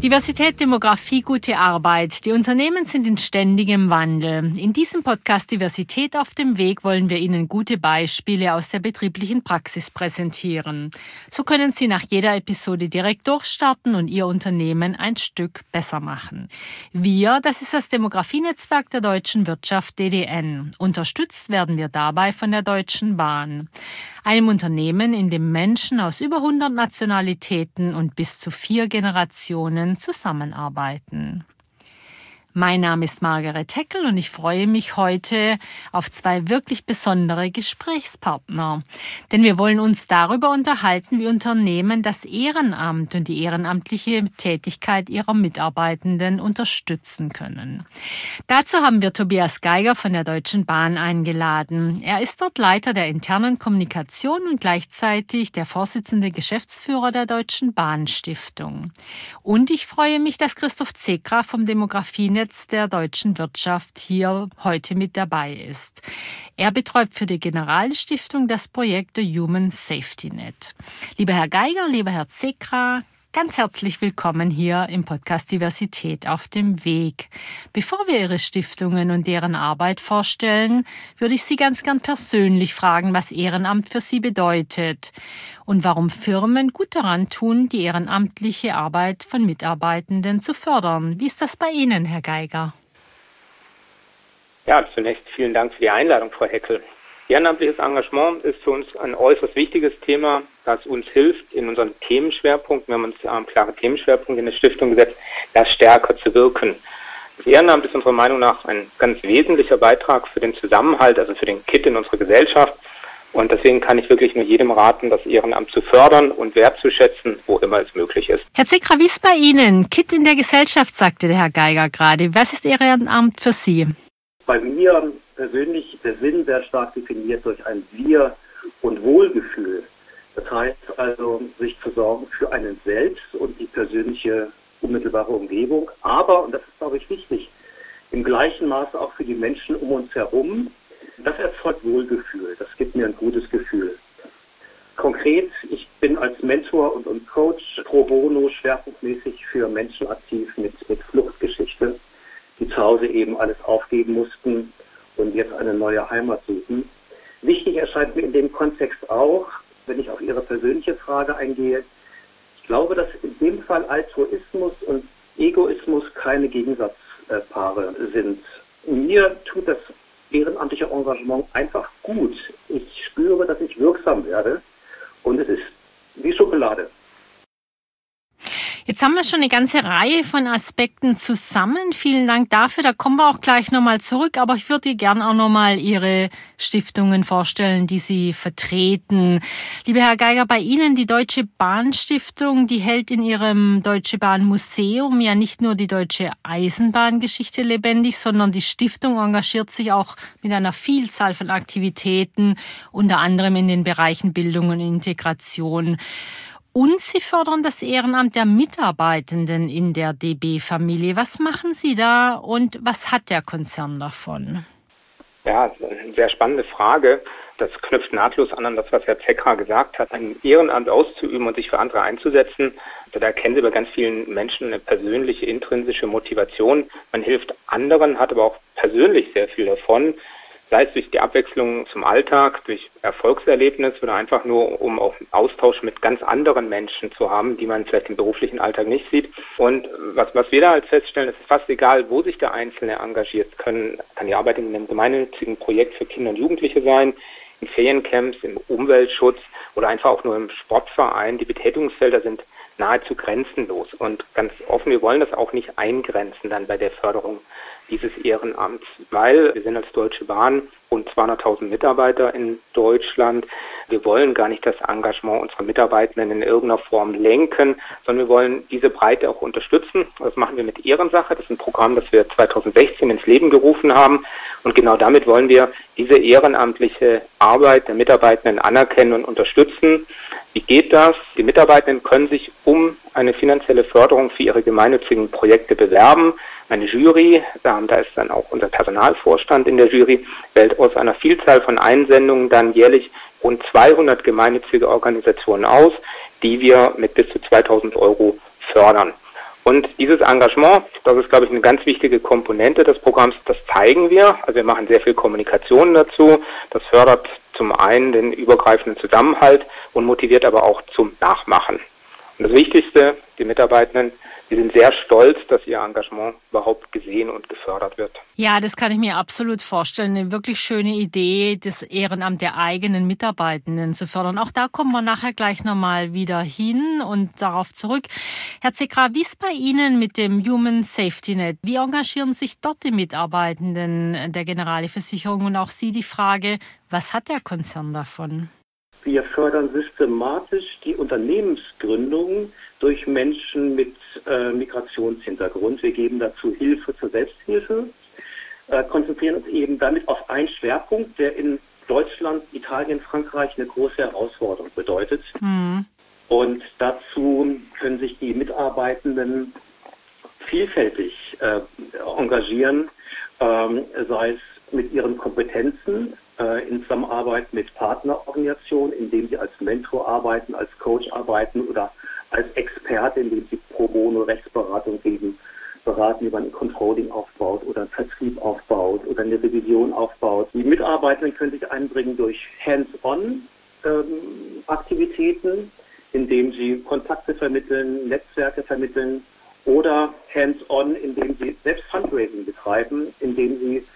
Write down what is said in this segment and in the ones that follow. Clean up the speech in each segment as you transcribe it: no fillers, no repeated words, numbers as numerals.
Diversität, Demografie, gute Arbeit. Die Unternehmen sind in ständigem Wandel. In diesem Podcast Diversität auf dem Weg wollen wir Ihnen gute Beispiele aus der betrieblichen Praxis präsentieren. So können Sie nach jeder Episode direkt durchstarten und Ihr Unternehmen ein Stück besser machen. Wir, das ist das Demografienetzwerk der Deutschen Wirtschaft DDN. Unterstützt werden wir dabei von der Deutschen Bahn, einem Unternehmen, in dem Menschen aus über 100 Nationalitäten und bis zu 4 Generationen zusammenarbeiten. Mein Name ist Margaret Heckel und ich freue mich heute auf 2 wirklich besondere Gesprächspartner. Denn wir wollen uns darüber unterhalten, wie Unternehmen das Ehrenamt und die ehrenamtliche Tätigkeit ihrer Mitarbeitenden unterstützen können. Dazu haben wir Tobias Geiger von der Deutschen Bahn eingeladen. Er ist dort Leiter der internen Kommunikation und gleichzeitig der Vorsitzende Geschäftsführer der Deutschen Bahn Stiftung. Und ich freue mich, dass Christoph Zekra vom Demografienetz der deutschen Wirtschaft hier heute mit dabei ist. Er betreut für die Generalstiftung das Projekt The Human Safety Net. Lieber Herr Geiger, lieber Herr Zekra, ganz herzlich willkommen hier im Podcast Diversität auf dem Weg. Bevor wir Ihre Stiftungen und deren Arbeit vorstellen, würde ich Sie ganz gern persönlich fragen, was Ehrenamt für Sie bedeutet und warum Firmen gut daran tun, die ehrenamtliche Arbeit von Mitarbeitenden zu fördern. Wie ist das bei Ihnen, Herr Geiger? Ja, zunächst vielen Dank für die Einladung, Frau Heckel. Ehrenamtliches Engagement ist für uns ein äußerst wichtiges Thema, das uns hilft, in unseren Themenschwerpunkten, wir haben uns klare Themenschwerpunkte in der Stiftung gesetzt, da stärker zu wirken. Das Ehrenamt ist unserer Meinung nach ein ganz wesentlicher Beitrag für den Zusammenhalt, also für den Kitt in unserer Gesellschaft. Und deswegen kann ich wirklich nur jedem raten, das Ehrenamt zu fördern und wertzuschätzen, wo immer es möglich ist. Herr Zekra, wie ist bei Ihnen? Kitt in der Gesellschaft, sagte der Herr Geiger gerade. Was ist Ehrenamt für Sie? Bei mir persönlich der Sinn sehr stark definiert durch ein Wir- und Wohlgefühl. Das heißt also, sich zu sorgen für einen selbst und die persönliche unmittelbare Umgebung, aber, und das ist, glaube ich, wichtig, im gleichen Maße auch für die Menschen um uns herum. Das erzeugt Wohlgefühl, das gibt mir ein gutes Gefühl. Konkret, ich bin als Mentor und Coach pro bono schwerpunktmäßig für Menschen aktiv mit Fluchtgeschichte, die zu Hause eben alles aufgeben mussten und jetzt eine neue Heimat suchen. Wichtig erscheint mir in dem Kontext auch, wenn ich auf Ihre persönliche Frage eingehe, ich glaube, dass in dem Fall Altruismus und Egoismus keine Gegensatzpaare sind. Mir tut das ehrenamtliche Engagement einfach gut. Ich spüre, dass ich wirksam werde und es ist wie Schokolade. Jetzt haben wir schon eine ganze Reihe von Aspekten zusammen. Vielen Dank dafür. Da kommen wir auch gleich nochmal zurück. Aber ich würde gerne auch nochmal Ihre Stiftungen vorstellen, die Sie vertreten. Lieber Herr Geiger, bei Ihnen die Deutsche Bahn Stiftung, die hält in ihrem Deutsche Bahn Museum ja nicht nur die deutsche Eisenbahngeschichte lebendig, sondern die Stiftung engagiert sich auch mit einer Vielzahl von Aktivitäten, unter anderem in den Bereichen Bildung und Integration. Und Sie fördern das Ehrenamt der Mitarbeitenden in der DB-Familie. Was machen Sie da und was hat der Konzern davon? Ja, das ist eine sehr spannende Frage. Das knüpft nahtlos an das, was Herr Zekra gesagt hat. Ein Ehrenamt auszuüben und sich für andere einzusetzen, da erkennen Sie bei ganz vielen Menschen eine persönliche, intrinsische Motivation. Man hilft anderen, hat aber auch persönlich sehr viel davon. Sei es durch die Abwechslung zum Alltag, durch Erfolgserlebnis oder einfach nur, um auch einen Austausch mit ganz anderen Menschen zu haben, die man vielleicht im beruflichen Alltag nicht sieht. Und was wir da halt feststellen, es ist fast egal, wo sich der Einzelne engagiert. Kann die Arbeit in einem gemeinnützigen Projekt für Kinder und Jugendliche sein, in Feriencamps, im Umweltschutz oder einfach auch nur im Sportverein. Die Betätigungsfelder sind nahezu grenzenlos und ganz offen, wir wollen das auch nicht eingrenzen dann bei der Förderung dieses Ehrenamts, weil wir sind als Deutsche Bahn rund 200.000 Mitarbeiter in Deutschland. Wir wollen gar nicht das Engagement unserer Mitarbeitenden in irgendeiner Form lenken, sondern wir wollen diese Breite auch unterstützen. Das machen wir mit Ehrensache. Das ist ein Programm, das wir 2016 ins Leben gerufen haben. Und genau damit wollen wir diese ehrenamtliche Arbeit der Mitarbeitenden anerkennen und unterstützen. Wie geht das? Die Mitarbeitenden können sich um eine finanzielle Förderung für ihre gemeinnützigen Projekte bewerben. Eine Jury, da ist dann auch unser Personalvorstand in der Jury, wählt aus einer Vielzahl von Einsendungen dann jährlich rund 200 gemeinnützige Organisationen aus, die wir mit bis zu 2.000 € fördern. Und dieses Engagement, das ist, glaube ich, eine ganz wichtige Komponente des Programms, das zeigen wir. Also wir machen sehr viel Kommunikation dazu. Das fördert zum einen den übergreifenden Zusammenhalt und motiviert aber auch zum Nachmachen. Und das Wichtigste, die Mitarbeitenden, die sind sehr stolz, dass ihr Engagement überhaupt gesehen und gefördert wird. Ja, das kann ich mir absolut vorstellen. Eine wirklich schöne Idee, das Ehrenamt der eigenen Mitarbeitenden zu fördern. Auch da kommen wir nachher gleich nochmal wieder hin und darauf zurück. Herr Zekra, wie ist bei Ihnen mit dem Human Safety Net? Wie engagieren sich dort die Mitarbeitenden der Generali-Versicherung? Und auch Sie die Frage, was hat der Konzern davon? Wir fördern systematisch die Unternehmensgründung durch Menschen mit Migrationshintergrund. Wir geben dazu Hilfe zur Selbsthilfe, konzentrieren uns eben damit auf einen Schwerpunkt, der in Deutschland, Italien, Frankreich eine große Herausforderung bedeutet. Mhm. Und dazu können sich die Mitarbeitenden vielfältig engagieren, sei es mit ihren Kompetenzen, in Zusammenarbeit mit Partnerorganisationen, indem sie als Mentor arbeiten, als Coach arbeiten oder als Experte, indem sie pro bono Rechtsberatung geben, beraten, wie man ein Controlling aufbaut oder einen Vertrieb aufbaut oder eine Revision aufbaut. Die Mitarbeitenden können sich einbringen durch Hands-on-Aktivitäten, indem sie Kontakte vermitteln, Netzwerke vermitteln oder Hands-on, indem sie selbst Fundraising betreiben, indem sie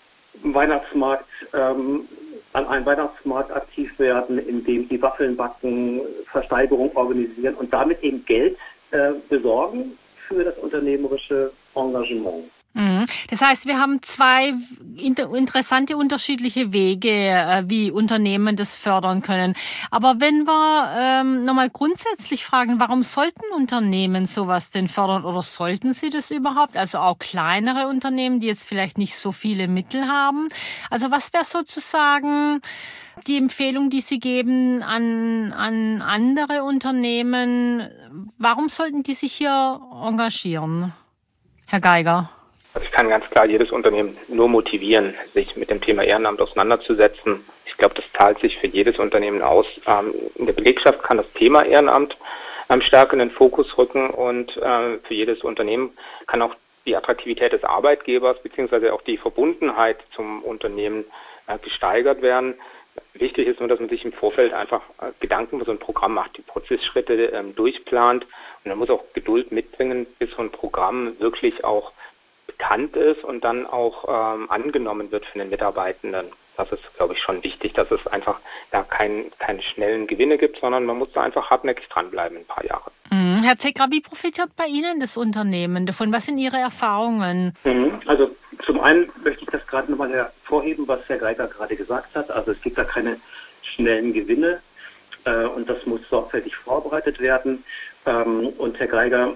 an einem Weihnachtsmarkt aktiv werden, indem sie Waffeln backen, Versteigerung organisieren und damit eben Geld besorgen für das unternehmerische Engagement. Das heißt, wir haben zwei interessante unterschiedliche Wege, wie Unternehmen das fördern können. Aber wenn wir nochmal grundsätzlich fragen, warum sollten Unternehmen sowas denn fördern oder sollten sie das überhaupt? Also auch kleinere Unternehmen, die jetzt vielleicht nicht so viele Mittel haben. Also was wäre sozusagen die Empfehlung, die Sie geben an andere Unternehmen? Warum sollten die sich hier engagieren? Herr Geiger. Also ich kann ganz klar jedes Unternehmen nur motivieren, sich mit dem Thema Ehrenamt auseinanderzusetzen. Ich glaube, das zahlt sich für jedes Unternehmen aus. In der Belegschaft kann das Thema Ehrenamt stärker in den Fokus rücken und für jedes Unternehmen kann auch die Attraktivität des Arbeitgebers bzw. auch die Verbundenheit zum Unternehmen gesteigert werden. Wichtig ist nur, dass man sich im Vorfeld einfach Gedanken über so ein Programm macht, die Prozessschritte durchplant und man muss auch Geduld mitbringen, bis so ein Programm wirklich auch bekannt ist und dann auch angenommen wird von den Mitarbeitenden. Das ist, glaube ich, schon wichtig, dass es einfach da keine schnellen Gewinne gibt, sondern man muss da einfach hartnäckig dranbleiben ein paar Jahre. Herr Zekra, wie profitiert bei Ihnen das Unternehmen davon? Was sind Ihre Erfahrungen? Also zum einen möchte ich das gerade nochmal hervorheben, was Herr Geiger gerade gesagt hat. Also es gibt da keine schnellen Gewinne und das muss sorgfältig vorbereitet werden. Und Herr Geiger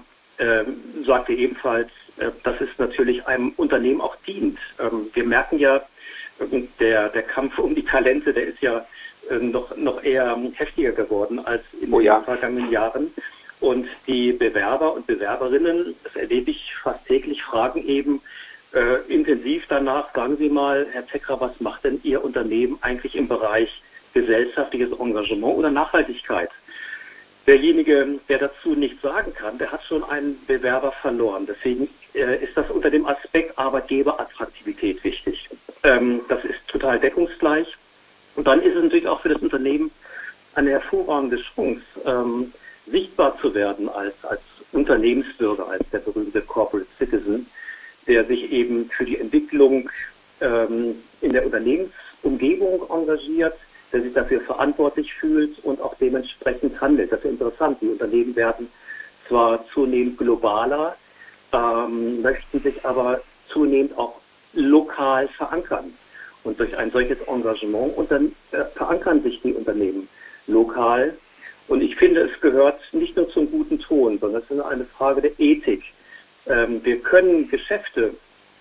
sagte ebenfalls, dass es natürlich einem Unternehmen auch dient. Wir merken ja, der Kampf um die Talente, der ist ja noch eher heftiger geworden als in den vergangenen Jahren. Und die Bewerber und Bewerberinnen, das erlebe ich fast täglich, fragen eben intensiv danach, sagen Sie mal, Herr Zekra, was macht denn Ihr Unternehmen eigentlich im Bereich gesellschaftliches Engagement oder Nachhaltigkeit? Derjenige, der dazu nichts sagen kann, der hat schon einen Bewerber verloren. Deswegen ist das unter dem Aspekt Arbeitgeberattraktivität wichtig. Das ist total deckungsgleich. Und dann ist es natürlich auch für das Unternehmen eine hervorragende Chance, sichtbar zu werden als Unternehmensbürger, als der berühmte Corporate Citizen, der sich eben für die Entwicklung in der Unternehmensumgebung engagiert, der sich dafür verantwortlich fühlt und auch dementsprechend handelt. Das ist interessant. Die Unternehmen werden zwar zunehmend globaler, möchten sich aber zunehmend auch lokal verankern. Und durch ein solches Engagement und dann verankern sich die Unternehmen lokal. Und ich finde, es gehört nicht nur zum guten Ton, sondern es ist eine Frage der Ethik. Wir können Geschäfte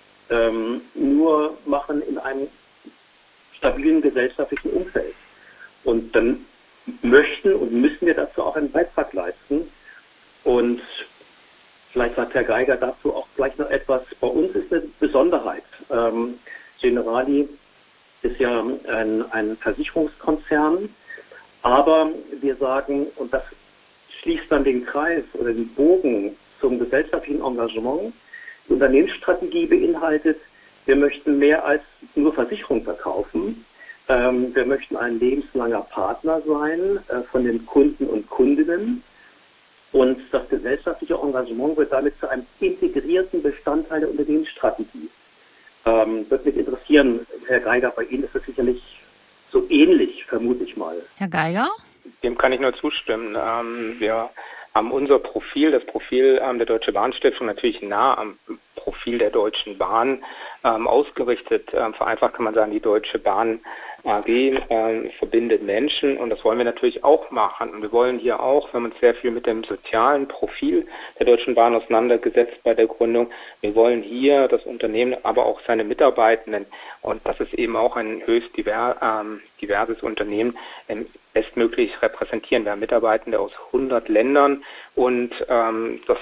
nur machen in einem stabilen gesellschaftlichen Umfeld. Und dann möchten und müssen wir dazu auch einen Beitrag leisten. Und vielleicht sagt Herr Geiger dazu auch gleich noch etwas. Bei uns ist eine Besonderheit. Generali ist ja ein Versicherungskonzern, aber wir sagen, und das schließt dann den Kreis oder den Bogen zum gesellschaftlichen Engagement. Die Unternehmensstrategie beinhaltet, wir möchten mehr als nur Versicherung verkaufen. Wir möchten ein lebenslanger Partner sein von den Kunden und Kundinnen. Und das gesellschaftliche Engagement wird damit zu einem integrierten Bestandteil der Unternehmensstrategie. Würde mich interessieren, Herr Geiger, bei Ihnen ist es sicherlich so ähnlich, vermute ich mal. Herr Geiger? Dem kann ich nur zustimmen. Wir haben unser Profil, das Profil der Deutsche Bahnstiftung, natürlich nah am Profil der Deutschen Bahn ausgerichtet. Vereinfacht kann man sagen, die Deutsche Bahn AG verbindet Menschen, und das wollen wir natürlich auch machen. Und wir wollen hier auch, wir haben uns sehr viel mit dem sozialen Profil der Deutschen Bahn auseinandergesetzt bei der Gründung. Wir wollen hier das Unternehmen, aber auch seine Mitarbeitenden, und das ist eben auch ein höchst diverses Unternehmen, bestmöglich repräsentieren. Wir haben Mitarbeitende aus 100 Ländern, und das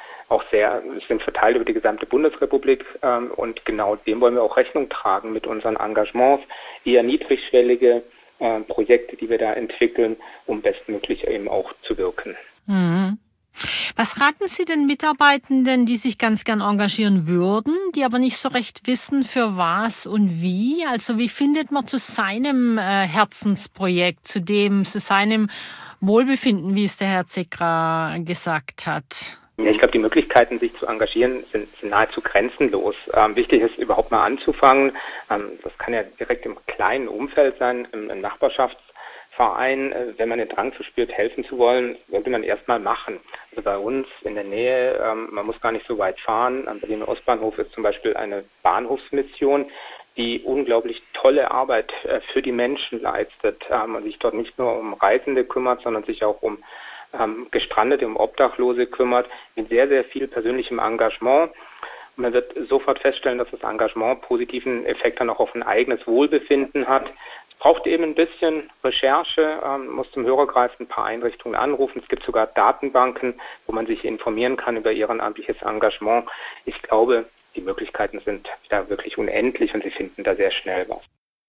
sind verteilt über die gesamte Bundesrepublik, und genau dem wollen wir auch Rechnung tragen mit unseren Engagements, eher niedrigschwellige Projekte, die wir da entwickeln, um bestmöglich eben auch zu wirken. Mhm. Was raten Sie den Mitarbeitenden, die sich ganz gern engagieren würden, die aber nicht so recht wissen, für was und wie? Also wie findet man zu seinem Herzensprojekt, zu seinem Wohlbefinden, wie es der Herr Zekra gesagt hat? Ja, ich glaube, die Möglichkeiten, sich zu engagieren, sind nahezu grenzenlos. Wichtig ist, überhaupt mal anzufangen. Das kann ja direkt im kleinen Umfeld sein, im Nachbarschaftsverein. Wenn man den Drang verspürt, helfen zu wollen, sollte man erst mal machen. Also bei uns in der Nähe, man muss gar nicht so weit fahren. Am Berliner Ostbahnhof ist zum Beispiel eine Bahnhofsmission, die unglaublich tolle Arbeit für die Menschen leistet. Und sich dort nicht nur um Reisende kümmert, sondern sich auch um Gestrandete, um Obdachlose kümmert, mit sehr, sehr viel persönlichem Engagement. Und man wird sofort feststellen, dass das Engagement positiven Effekt dann auch auf ein eigenes Wohlbefinden hat. Es braucht eben ein bisschen Recherche, muss zum Hörerkreis ein paar Einrichtungen anrufen. Es gibt sogar Datenbanken, wo man sich informieren kann über ehrenamtliches Engagement. Ich glaube, die Möglichkeiten sind da wirklich unendlich, und Sie finden da sehr schnell was.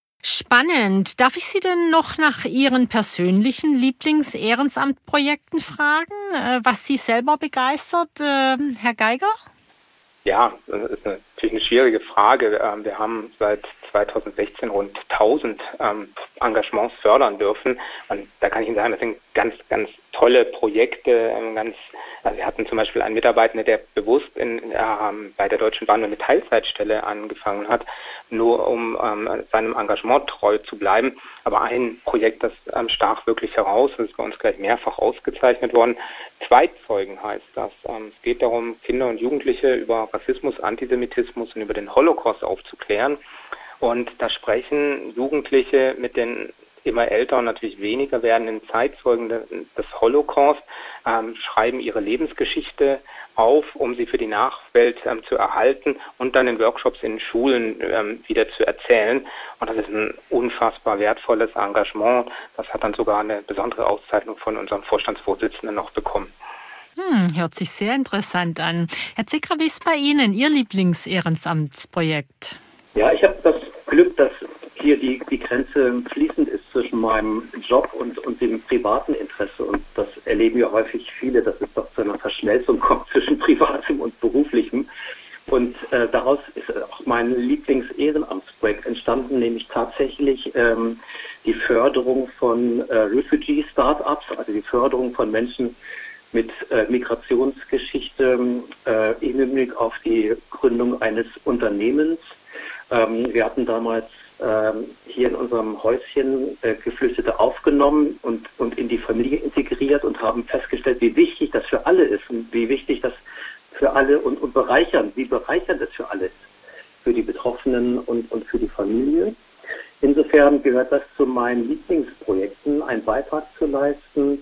Spannend. Darf ich Sie denn noch nach Ihren persönlichen Lieblings-Ehrenamtprojekten fragen, was Sie selber begeistert, Herr Geiger? Ja, das ist natürlich eine schwierige Frage. Wir haben seit 2016 rund 1000 Engagements fördern dürfen. Und da kann ich Ihnen sagen, das sind ganz, ganz tolle Projekte. Also wir hatten zum Beispiel einen Mitarbeiter, der bewusst bei der Deutschen Bahn eine Teilzeitstelle angefangen hat, nur um seinem Engagement treu zu bleiben. Aber ein Projekt, das stach wirklich heraus, das ist bei uns gleich mehrfach ausgezeichnet worden. Zeitzeugen heißt das. Es geht darum, Kinder und Jugendliche über Rassismus, Antisemitismus und über den Holocaust aufzuklären. Und da sprechen Jugendliche mit den immer älter und natürlich weniger werdenden Zeitzeugen des Holocaust, schreiben ihre Lebensgeschichte auf, um sie für die Nachwelt zu erhalten und dann in Workshops in Schulen wieder zu erzählen. Und das ist ein unfassbar wertvolles Engagement. Das hat dann sogar eine besondere Auszeichnung von unserem Vorstandsvorsitzenden noch bekommen. Hört sich sehr interessant an. Herr Zekra, wie ist bei Ihnen Ihr Lieblings-Ehrenamtsprojekt? Ja, ich habe das Glück, dass hier die Grenze fließend ist zwischen meinem Job und dem privaten Interesse. Und das erleben ja häufig viele, dass es doch zu einer Verschmelzung kommt zwischen privatem und beruflichem. Und daraus ist auch mein Lieblings-Ehrenamtsprojekt entstanden, nämlich tatsächlich die Förderung von Refugee-Startups, also die Förderung von Menschen mit Migrationsgeschichte im Hinblick auf die Gründung eines Unternehmens. Wir hatten damals hier in unserem Häuschen Geflüchtete aufgenommen und in die Familie integriert und haben festgestellt, wie wichtig das für alle ist und wie wichtig das für alle und wie bereichernd es für alle ist, für die Betroffenen und für die Familie. Insofern gehört das zu meinen Lieblingsprojekten, einen Beitrag zu leisten,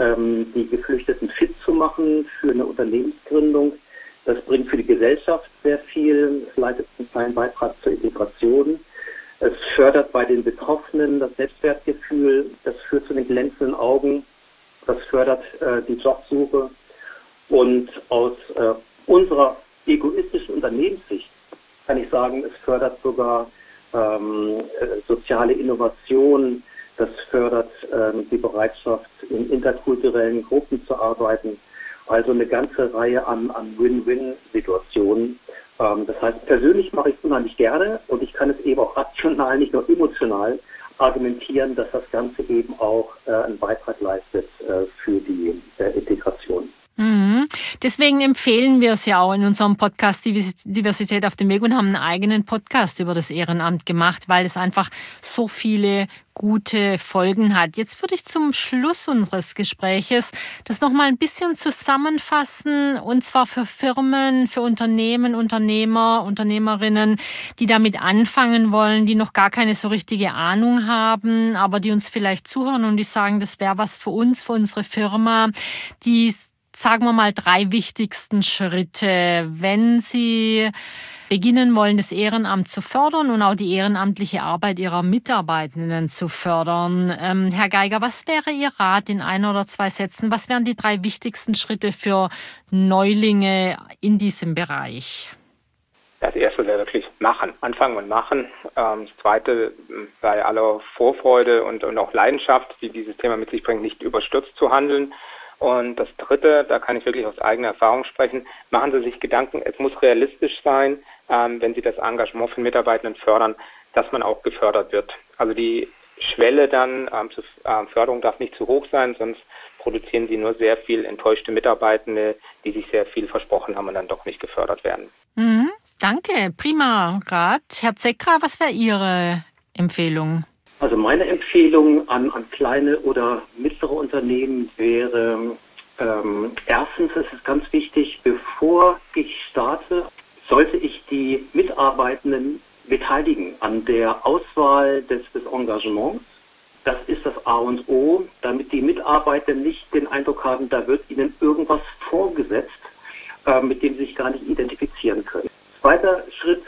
die Geflüchteten fit zu machen für eine Unternehmensgründung. Das bringt für die Gesellschaft sehr viel, es leistet einen kleinen Beitrag zur Integration. Es fördert bei den Betroffenen das Selbstwertgefühl, das führt zu den glänzenden Augen, das fördert die Jobsuche. Und aus unserer egoistischen Unternehmenssicht kann ich sagen, es fördert sogar soziale Innovation, das fördert die Bereitschaft, in interkulturellen Gruppen zu arbeiten. Also eine ganze Reihe an Win-Win-Situationen. Das heißt, persönlich mache ich es unheimlich gerne und ich kann es eben auch rational, nicht nur emotional argumentieren, dass das Ganze eben auch einen Beitrag leistet für die Integration. Mhm. Deswegen empfehlen wir es ja auch in unserem Podcast Diversität auf dem Weg und haben einen eigenen Podcast über das Ehrenamt gemacht, weil es einfach so viele gute Folgen hat. Jetzt würde ich zum Schluss unseres Gespräches das nochmal ein bisschen zusammenfassen, und zwar für Firmen, für Unternehmen, Unternehmer, Unternehmerinnen, die damit anfangen wollen, die noch gar keine so richtige Ahnung haben, aber die uns vielleicht zuhören und die sagen, das wäre was für uns, für unsere Firma, die, sagen wir mal, 3 wichtigsten Schritte, wenn Sie beginnen wollen, das Ehrenamt zu fördern und auch die ehrenamtliche Arbeit Ihrer Mitarbeitenden zu fördern. Herr Geiger, was wäre Ihr Rat in 1 oder 2 Sätzen? Was wären die 3 wichtigsten Schritte für Neulinge in diesem Bereich? Das erste wäre wirklich machen. Anfangen und machen. Das zweite, bei aller Vorfreude und auch Leidenschaft, die dieses Thema mit sich bringt, nicht überstürzt zu handeln. Und das dritte, da kann ich wirklich aus eigener Erfahrung sprechen, machen Sie sich Gedanken, es muss realistisch sein, wenn Sie das Engagement von Mitarbeitenden fördern, dass man auch gefördert wird. Also die Schwelle dann zur Förderung darf nicht zu hoch sein, sonst produzieren Sie nur sehr viel enttäuschte Mitarbeitende, die sich sehr viel versprochen haben und dann doch nicht gefördert werden. Mhm, danke, prima Rat. Herr Zekra, was wäre Ihre Empfehlung? Also meine Empfehlung an kleine oder mittlere Unternehmen wäre, erstens ist es ganz wichtig, bevor ich starte, sollte ich die Mitarbeitenden beteiligen an der Auswahl des Engagements. Das ist das A und O, damit die Mitarbeiter nicht den Eindruck haben, da wird ihnen irgendwas vorgesetzt, mit dem sie sich gar nicht identifizieren können. Zweiter Schritt,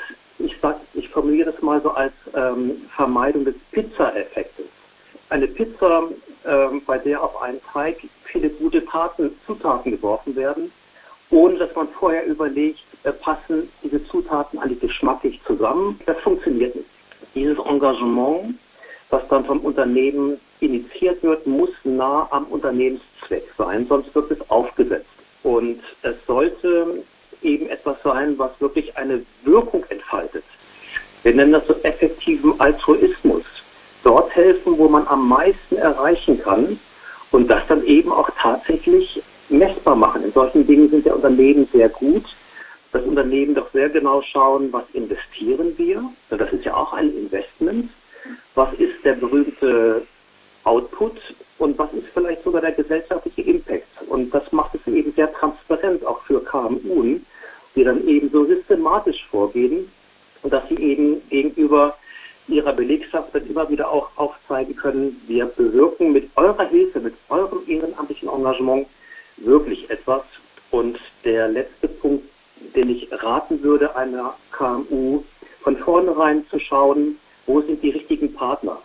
ich formuliere das mal so als Vermeidung des Pizza-Effektes. Eine Pizza, bei der auf einen Teig viele gute Zutaten geworfen werden, ohne dass man vorher überlegt, passen diese Zutaten eigentlich geschmacklich zusammen. Das funktioniert nicht. Dieses Engagement, was dann vom Unternehmen initiiert wird, muss nah am Unternehmenszweck sein, sonst wird es aufgesetzt. Und es sollte eben etwas sein, was wirklich eine Wirkung entfaltet. Wir nennen das so effektiven Altruismus. Dort helfen, wo man am meisten erreichen kann und das dann eben auch tatsächlich messbar machen. In solchen Dingen sind ja Unternehmen sehr gut. Das Unternehmen doch sehr genau schauen, was investieren wir. Das ist ja auch ein Investment. Was ist der berühmte Output und was ist vielleicht sogar der gesellschaftliche Impact? Und das macht es eben sehr transparent, auch für KMU, die dann eben so systematisch vorgehen und dass sie eben gegenüber ihrer Belegschaft dann immer wieder auch aufzeigen können, wir bewirken mit eurer Hilfe, mit eurem ehrenamtlichen Engagement wirklich etwas. Und der letzte Punkt, den ich raten würde, einer KMU von vornherein zu schauen, wo sind die richtigen Partner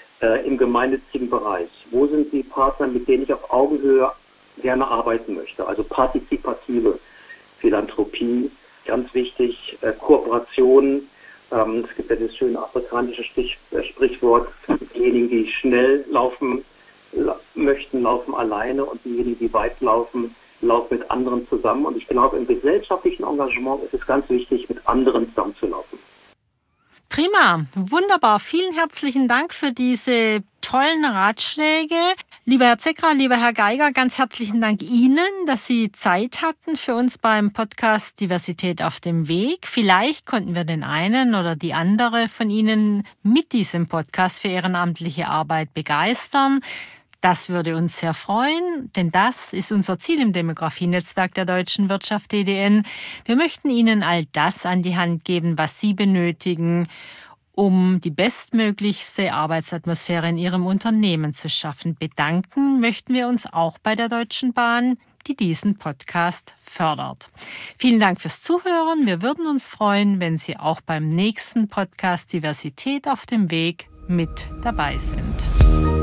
im gemeinnützigen Bereich? Wo sind die Partner, mit denen ich auf Augenhöhe gerne arbeiten möchte? Also partizipative Philanthropie, ganz wichtig, Kooperation. Es gibt ja das schöne afrikanische Sprichwort, diejenigen, die schnell laufen möchten, laufen alleine und diejenigen, die weit laufen, laufen mit anderen zusammen. Und ich glaube, im gesellschaftlichen Engagement ist es ganz wichtig, mit anderen zusammenzulaufen. Prima, wunderbar. Vielen herzlichen Dank für diese tollen Ratschläge. Lieber Herr Zekra, lieber Herr Geiger, ganz herzlichen Dank Ihnen, dass Sie Zeit hatten für uns beim Podcast Diversität auf dem Weg. Vielleicht konnten wir den einen oder die andere von Ihnen mit diesem Podcast für ehrenamtliche Arbeit begeistern. Das würde uns sehr freuen, denn das ist unser Ziel im Demografienetzwerk der Deutschen Wirtschaft DDN. Wir möchten Ihnen all das an die Hand geben, was Sie benötigen, um die bestmöglichste Arbeitsatmosphäre in Ihrem Unternehmen zu schaffen. Bedanken möchten wir uns auch bei der Deutschen Bahn, die diesen Podcast fördert. Vielen Dank fürs Zuhören. Wir würden uns freuen, wenn Sie auch beim nächsten Podcast Diversität auf dem Weg mit dabei sind.